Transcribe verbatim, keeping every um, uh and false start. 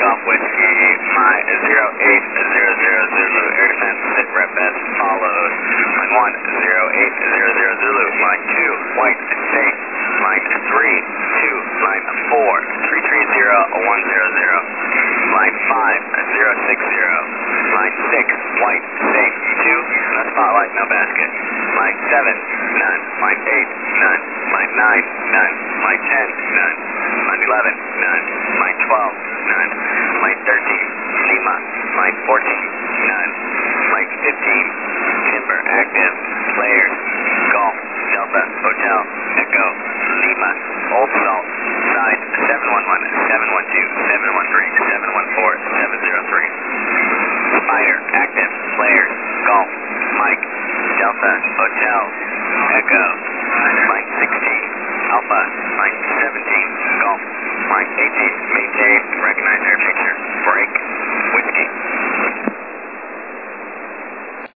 Golf Whiskey, my zero eight zero zero Zulu, air defense, sit rep S, followed. Line one, zero eight zero zero Zulu, line two, white, safe. Line three, two, line four, three three zero one zero zero. Line five, zero six zero. Line six, white, safe. two, no spotlight, no basket. Line seven, none. Line eight, none. Line nine, none. Line ten, none. Line eleven, none. Line twelve, none. Line thirteen, Lima. Line fourteen, none. Line fifteen, Timber, active. Players, Golf, Delta, Hotel, Echo, Lima, Old Salt, side seven one one, seven one two, seven one three, seven one four, seven zero three. Spider, active. Players, Golf, Mike, Delta, Hotel, Echo, line sixteen, Alpha, line seventeen, Golf.